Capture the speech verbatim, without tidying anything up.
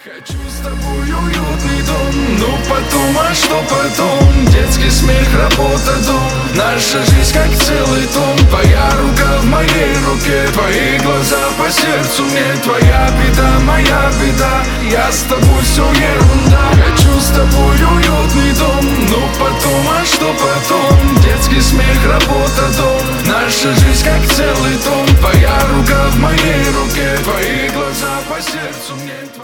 Хочу с тобой уютный дом, ну потом, а что потом? Детский смех, работа, дом, наша жизнь как целый том. Твоя рука в моей руке, твои глаза по сердцу мне. Твоя беда, моя беда, я с тобой, все ерунда. Хочу с тобой уютный дом, ну потом, а что потом? Детский смех, работа, дом, наша жизнь как целый том. Твоя рука в моей руке, твои глаза по сердцу мне.